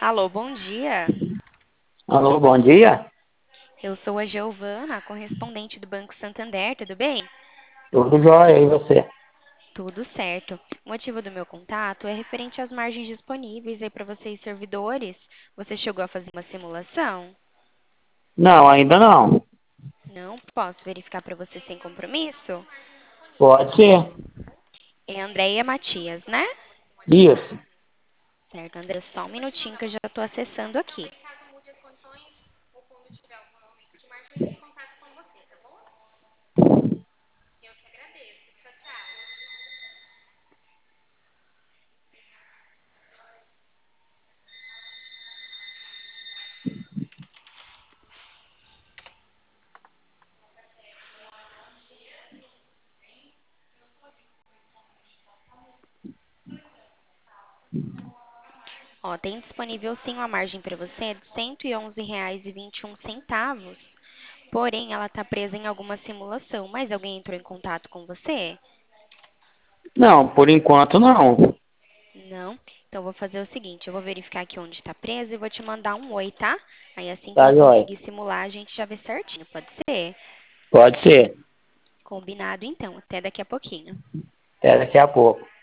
Alô, bom dia. Alô, bom dia. Eu sou a Giovana, correspondente do Banco Santander, tudo bem? Tudo jóia, e você? Tudo certo. O motivo do meu contato é referente às margens disponíveis aí para vocês servidores. Você chegou a fazer uma simulação? Não, ainda não. Não posso verificar para você sem compromisso? Pode ser. É Andréia Matias, né? Isso. Certo, André, só um minutinho que eu já estou acessando aqui. Ó, tem disponível sim uma margem para você de R$ 111,21. Porém, ela está presa em alguma simulação. Mas alguém entrou em contato com você? Não, por enquanto não. Não? Então, eu vou fazer o seguinte: eu vou verificar aqui onde está presa e vou te mandar um oi, tá? Aí, assim que Tá ela jóia. conseguir simular, a gente já vê certinho. Pode ser? Pode ser. Combinado, então. Até daqui a pouquinho. Até daqui a pouco.